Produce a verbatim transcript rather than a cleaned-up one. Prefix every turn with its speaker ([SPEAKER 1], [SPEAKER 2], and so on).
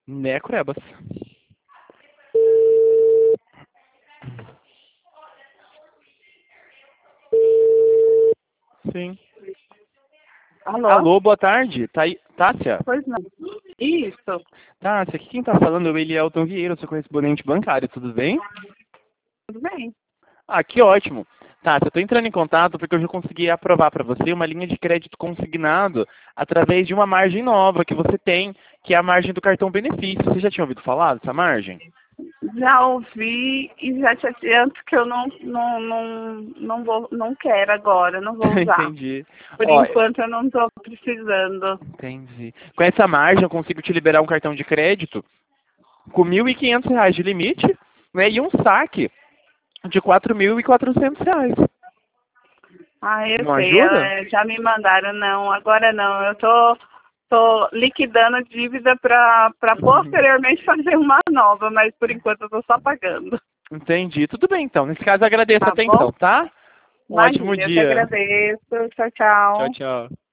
[SPEAKER 1] Né, Curebas? Sim.
[SPEAKER 2] Alô?
[SPEAKER 1] Alô, boa tarde. Tá aí, Tássia?
[SPEAKER 2] Pois não. Isso.
[SPEAKER 1] Tássia, aqui quem tá falando é o Elielton Vieira, seu correspondente bancário, tudo bem?
[SPEAKER 2] Tudo bem.
[SPEAKER 1] Ah, que ótimo. Tássia, eu tô entrando em contato porque eu já consegui aprovar para você uma linha de crédito consignado através de uma margem nova que você tem, que é a margem do cartão benefício. Você já tinha ouvido falar dessa margem?
[SPEAKER 2] Já ouvi e já te adianto que eu não, não, não, não, vou, não quero agora, não vou usar.
[SPEAKER 1] Entendi.
[SPEAKER 2] Por
[SPEAKER 1] Ó,
[SPEAKER 2] enquanto eu não estou precisando.
[SPEAKER 1] entendi. Com essa margem eu consigo te liberar um cartão de crédito com mil e quinhentos reais de limite, né, e um saque de quatro mil e quatrocentos reais.
[SPEAKER 2] Ah, eu
[SPEAKER 1] Não
[SPEAKER 2] sei,
[SPEAKER 1] ajuda?
[SPEAKER 2] é, já me mandaram, não, agora não. Eu tô, tô liquidando a dívida para posteriormente fazer uma nova, mas por enquanto eu tô só pagando.
[SPEAKER 1] Entendi. Tudo bem, então. Nesse caso, agradeço a
[SPEAKER 2] Tá bom?
[SPEAKER 1] atenção, tá? Um ótimo
[SPEAKER 2] Imagina, eu que
[SPEAKER 1] dia.
[SPEAKER 2] agradeço. Tchau,
[SPEAKER 1] Tchau,
[SPEAKER 2] tchau.
[SPEAKER 1] tchau.